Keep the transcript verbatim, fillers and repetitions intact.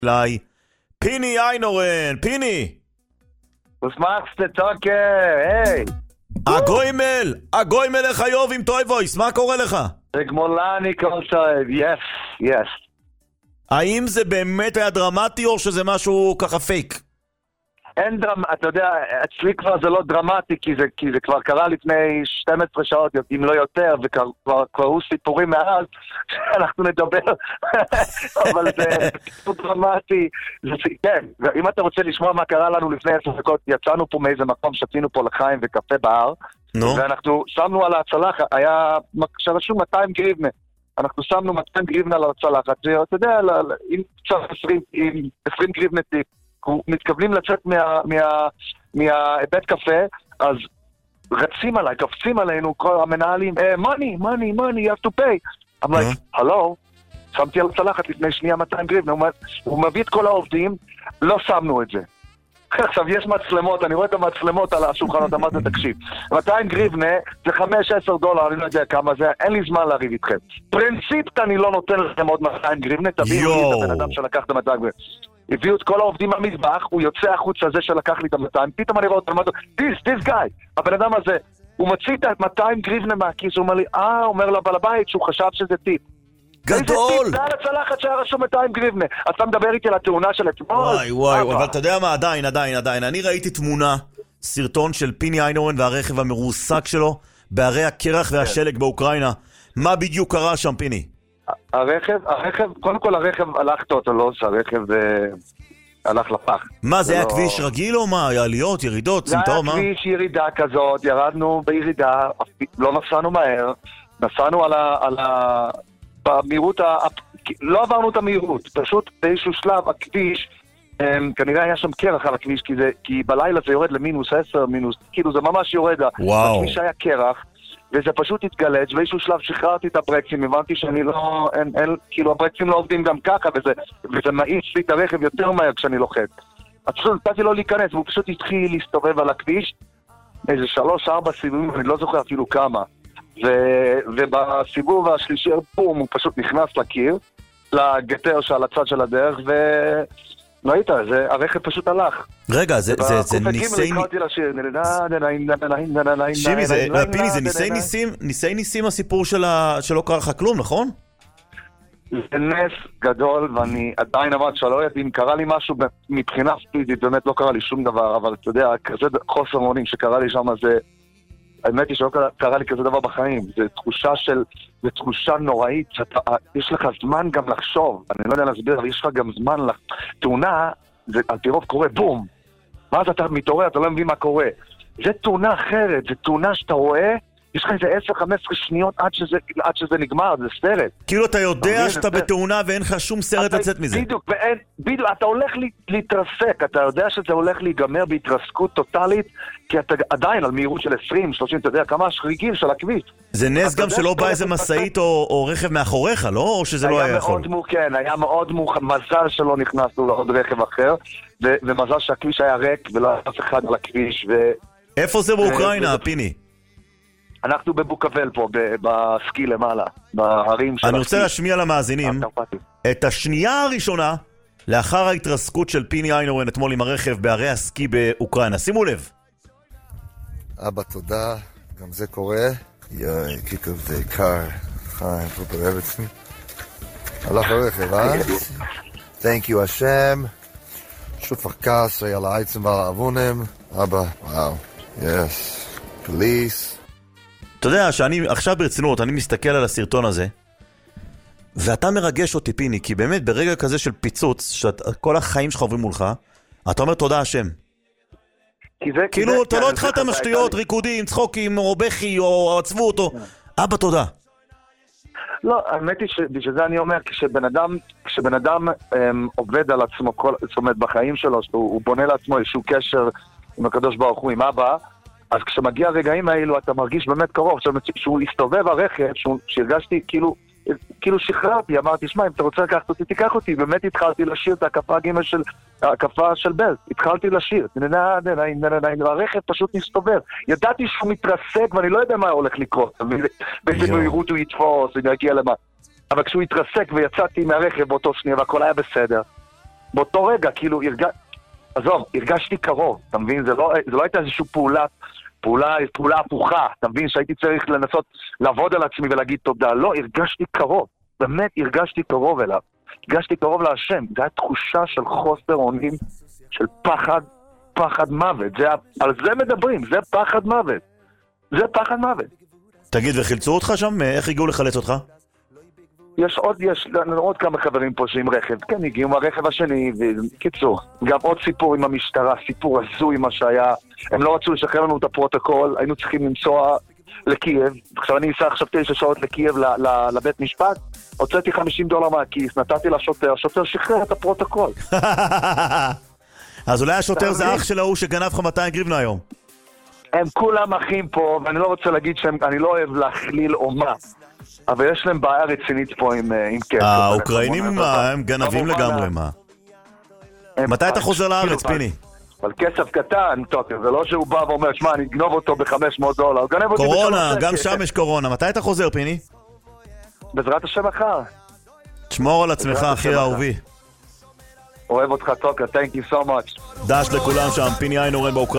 אליי, פיני איינורן, פיני! Was machst du, Tucker? Hey! הגוימל! הגוימל איך איוב עם טויבויס, מה קורה לך? זה גמולני כל טוב, יס, יס. האם זה באמת היה דרמטי או שזה משהו ככה פייק? אין דרמטי, אתה יודע, אצלי כבר זה לא דרמטי, כי זה, כי זה כבר קרה לפני שתים עשרה שעות, אם לא יותר, וכבר קראו סיפורים מאז, שאנחנו נדבר, אבל זה פשוט דרמטי. זה, כן, אם אתה רוצה לשמוע מה קרה לנו לפני עשר דקות, יצאנו פה מאיזה מקום, שתינו פה לחיים וקפה בהר, no. ואנחנו שמנו על הצלחת, היה שרשום מאתיים גריבנה, אנחנו שמנו מאתיים גריבנה על הצלחת, ואתה יודע, אם קצת עשרים גריבנה טיפ, מתכוונים לצאת מהבית קפה, אז רצים עליי, קפצים עלינו כל המנהלים, money, money, money, you have to pay. I'm like, hello, שמתי על הצלחת לפני שנייה מאתיים גריבנה, הוא מביא את כל העובדים, לא שמנו את זה. עכשיו, יש מצלמות, אני רואה את המצלמות על השולחנות, מה זה תקשיב. מאתיים גריבנה זה חמש עשר דולר, אני לא יודע כמה זה, אין לי זמן להריב איתכם. פרינציפט אני לא נותן לכם עוד מאתיים גריבנה, תביאו לי את הבן אדם שלקח את מאתיים גריבנה. הביאו את כל העובדים במטבח, הוא יוצא החוץ הזה שלקח לי את ה-מאתיים, פתאום אני רואה אותו, this, this guy, הבן אדם הזה, הוא מציא את ה-מאתיים גריבנה מהכיס, הוא אומר לי, אה, אומר לבעל הבית שהוא חשב שזה טיפ. גדול! זה על הצלחת שהיה רשום מאתיים גריבנה, אתה מדבר איתי על התאונה של אתמול? וואי וואי, אבל אתה יודע מה, עדיין, עדיין, עדיין, אני ראיתי תמונה, סרטון של פיני איינורן והרכב המרוסק שלו, בערי הקרח והשלג באוקראינה, מה בדיוק קרה שם, פיני? הרכב, הרכב, קודם כל הרכב הלך טוטלוס, הרכב אה, הלך לפח. מה, זה היה לא... כביש רגיל או מה? עליות, ירידות, סמטאו, מה? זה היה כביש ירידה כזאת, ירדנו בירידה, לא נסענו מהר, נסענו על ה... על ה... במהירות, ה... לא עברנו את המהירות, פשוט באיזשהו שלב הכביש, הם, כנראה היה שם קרח על הכביש, כי, זה, כי בלילה זה יורד למינוס עשר, מינוס, כאילו זה ממש יורד, וואו. הכביש היה קרח, וזה פשוט התגלץ, באיזשהו שלב שחררתי את הברקסים, הבנתי שאני לא, אין, אין, כאילו הברקסים לא עובדים גם ככה, וזה, וזה מאיץ לי את הרכב יותר מהר כשאני לוחץ. אז פשוט נתתי לו להיכנס, והוא פשוט התחיל להסתובב על הכביש, איזה שלוש, ארבע סיבובים, אני לא זוכר אפילו כמה. ו, ובסיבוב השלישי, בום, הוא פשוט נכנס לקיר, לגטר שעל הצד של הדרך, ו... לא היית, הרכב פשוט הלך. רגע, זה ניסי... שימי, פיני, זה ניסי ניסים הסיפור שלא קרה לך כלום, נכון? זה נס גדול, ואני עדיין אמרת שלא יודעת, אם קרה לי משהו מבחינה פיזית, באמת לא קרה לי שום דבר, אבל אתה יודע, כזה חוסר אונים שקרה לי שם, זה... האמת היא שלא קרה לי כזה דבר בחיים, זה תחושה של, זה תחושה נוראית, יש לך זמן גם לחשוב, אני לא יודע להסביר, אבל יש לך גם זמן, תאונה, זה על פי רוב קורה בום, ואז אתה מתעורר, אתה לא מבין מה קורה, זה תאונה אחרת, זה תאונה שאתה רואה, יש לך איזה עשר חמש עשרה שניות עד שזה, עד שזה נגמר, זה סרט. כאילו אתה יודע שאתה בתאונה ואין לך שום סרט לצאת מזה. בדיוק, ואין, בדיוק, אתה הולך להתרסק, אתה יודע שזה הולך להיגמר בהתרסקות טוטלית, כי אתה עדיין על מהירות של עשרים שלושים, אתה יודע, כמה השריגים של הכביש. זה נס גם שלא בא איזה מסעית או רכב מאחוריך, לא? או שזה לא היה יכול? כן, היה מאוד מוכן, מזל שלא נכנסנו לעוד רכב אחר, ומזל שהכביש היה ריק ולא היה אף אחד על הכביש. איפה זה באוקראינה, פיני? אנחנו בבוקבל פה, בסקי למעלה, בהרים של... אני רוצה להשמיע למאזינים את השנייה הראשונה לאחר ההתרסקות של פיני איינורן אתמול עם הרכב בערי הסקי באוקראינה. שימו לב. אבא, תודה. גם זה קורה. יואי, קיקוב זה קר. חיים, פה ברבצני. הלך הרכב, אה? Thank you, השם. שופך כעס, על העצם ועל האבונים. אבא, וואו. Yes. Police. אתה יודע שאני עכשיו ברצינות, אני מסתכל על הסרטון הזה, ואתה מרגש אותי, פיני, כי באמת ברגע כזה של פיצוץ, שכל החיים שלך עוברים מולך, אתה אומר תודה השם. כאילו, אתה לא התחלת משטויות, ריקודים, צחוקים, או בכי, או עצבות, או... אבא, תודה. לא, האמת היא שבשביל זה אני אומר, כשבן אדם, כשבן אדם אמ, עובד על עצמו, כל, זאת אומרת, בחיים שלו, הוא, הוא בונה לעצמו איזשהו קשר עם הקדוש ברוך הוא, עם אבא, אז כשמגיע הרגעים האלו, אתה מרגיש באמת קרוב, שהוא הסתובב הרכב, שהרגשתי כאילו, כאילו שחררתי, אמרתי, שמע, אם אתה רוצה לקחת אותי, תיקח אותי, באמת התחלתי לשיר את הקפה הגימל של, הקפה של בלט, התחלתי לשיר, הרכב פשוט נסתובב, ידעתי שהוא מתרסק, ואני לא יודע מה הולך לקרות, באיזה מהירות הוא יתפוס, הוא יגיע למה, אבל כשהוא התרסק ויצאתי מהרכב באותו שנייה, והכל היה בסדר, באותו רגע, כאילו, הרג... עזוב, הרגשתי קרוב, אתה מבין? זה לא, זה לא הייתה איזושהי פעולה, פעולה, פעולה הפוכה, אתה מבין? שהייתי צריך לנסות לעבוד על עצמי ולהגיד תודה. לא, הרגשתי קרוב, באמת הרגשתי קרוב אליו. הרגשתי קרוב להשם. זו הייתה תחושה של חוסר אונים, של פחד, פחד מוות. זה, על זה מדברים, זה פחד מוות. זה פחד מוות. תגיד, וחילצו אותך שם? איך הגיעו לחלץ אותך? יש עוד, יש עוד כמה חברים פה שעם רכב, כן, הגיעו מהרכב השני, וקיצור, גם עוד סיפור עם המשטרה, סיפור הזוי מה שהיה, הם לא רצו לשחרר לנו את הפרוטוקול, היינו צריכים לנסוע לקייב, עכשיו אני אסע עכשיו תשע שעות לקייב לבית משפט, הוצאתי חמישים דולר מהכיס, נתתי לשוטר, השוטר שחרר את הפרוטוקול. אז אולי השוטר זה אח של ההוא שגנב לך מאתיים גריבנה היום. הם כולם אחים פה, ואני לא רוצה להגיד שאני לא אוהב להכליל אומה. אבל יש להם בעיה רצינית פה עם, עם כסף. האוקראינים הם גנבים לגמרי, מה? מתי אתה חוזר לארץ, פיני? אבל כסף קטן, טוב, זה לא שהוא בא ואומר, שמע, אני אגנוב אותו ב-חמש מאות דולר. קורונה, גם שם יש קורונה. מתי אתה חוזר, פיני? בעזרת השם מחר. תשמור על עצמך, אחי האהובי. אוהב אותך, טוקה, thank you so much. דש לכולם שם, פיני איינורן באוקראינה.